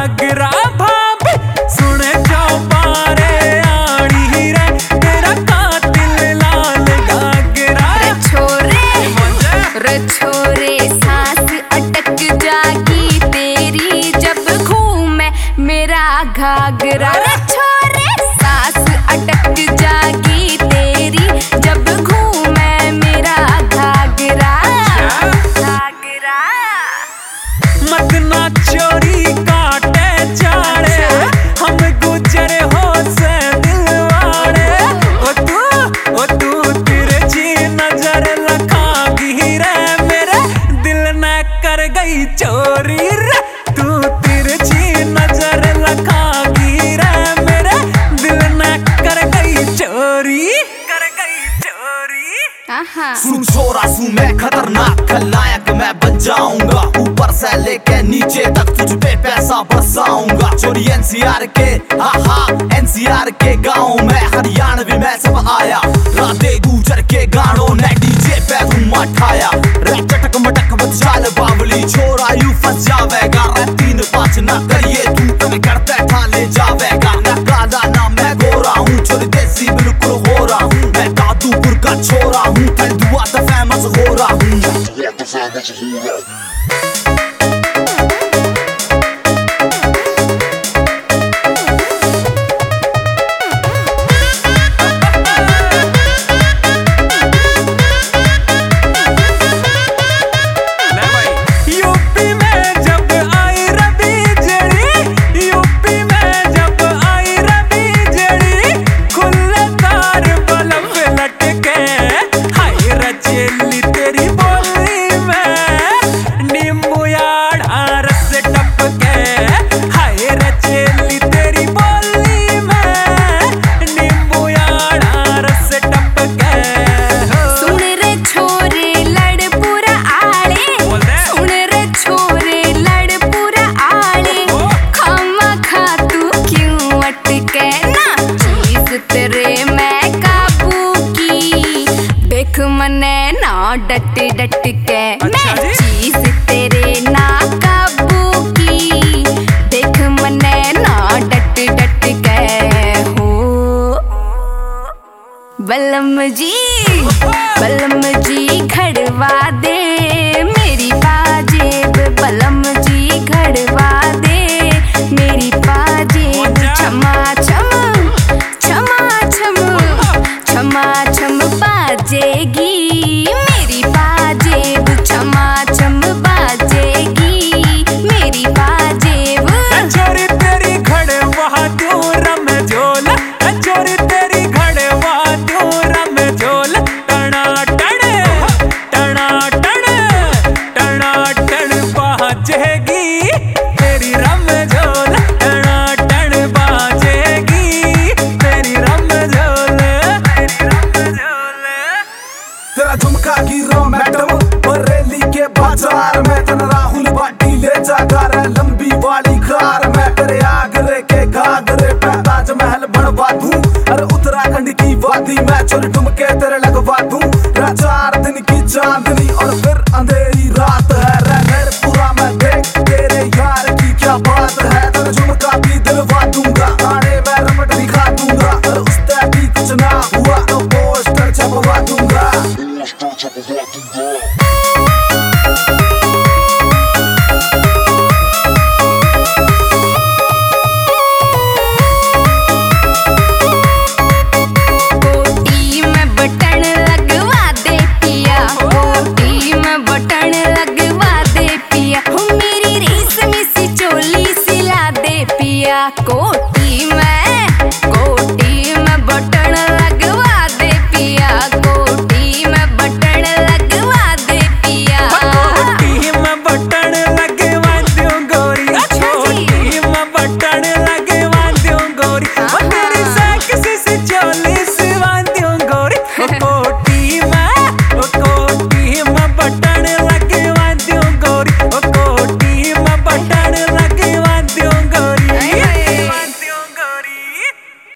घाघरा भाभी सुने चौबारे आड़ी रे तेरा कातिल लाल घाघरा। रे छोरे सांस अटक जागी तेरी जब घूमे मेरा घाघरा। रे छोरे सांस अटक जागी तेरी जब घूमे मेरा घाघरा। घाघरा मत ना चोरी काटे चाड़े हम गुजरे हो से दिलवाड़े। ओ तू तिरछी नजर लखागी रे मेरे दिल न कर गई चोरी रे। तू तिरछी नजर लखागी रे मेरे दिल न कर गई चोरी कर गई चोरी। सुन छोरा सू मैं खतरनाक खलनायक मैं बन जाऊंगा। ऊपर से लेके नीचे तक तुझ पे पैसा बरसाऊंगा। चोरी एनसीआर के एनसीआर के गाँव में हरियाणवी मैं सब आया। राधे गुजर के गानों ने डीजे पे धूम मचाया। रे चटक मटक बचाल बावली छोरा यू फंस जावेगा। रे 3-5 ना करिए तू कभी कर बैठा ले जावेगा। मैं काला ना मैं गोरा हूँ चोरी देसी बिल्कुल हो रहा हूँ। मैं दादूपुर का छोरा हूँ दुआ तो फेमस हो रहा हूँ। मने ना डट डट के मैं चीज तेरे ना काबू की। देख मने ना डट डट के हो बलम जी घड़वा दे मेरी पाजेब। बलम जी घड़वा दे मेरी पाजेब। छमा छम छमा छम छमा छम बाजेगी मेरी पाजेब। छमा छम बाजेगी मेरी पाजेब। चोरी तेरी घड़वा दूं रम झोला। चोरी तेरी घड़वा दूं रम झोला। टना टन टना टन टना टन बाजेगी तेरी रम झोला। टना टन बाजेगी तेरी रम झोला तेरी रम झोला। तेरा झुमका गिरो मैडम बरेली के बाजार में। तेरा राहुल बाटी ले जाकर लंबी वाली कार में। तेरे आगरे के घाघरे पे ताजमहल बनवा दूं। अरे उत्तराखंड की वादी में चोरी ठुमके तेरे लगवा दूं। 4 दिन की चांदनी और फिर अंधेरी रात है। पूरा मैं देख तेरे यार की क्या बात है। तेरा झुमका भी दिलवा दूंगा। आने में रमट दिखा दूंगा। और उस तरह भी कुछ ना हुआ तो पोस्टर छपवा दूंगा। कोटी में बटन लगवा दे पिया। कोटी में बटन लगवा दे पिया। मेरी रेशमी सी चोली सिला दे पिया। कोट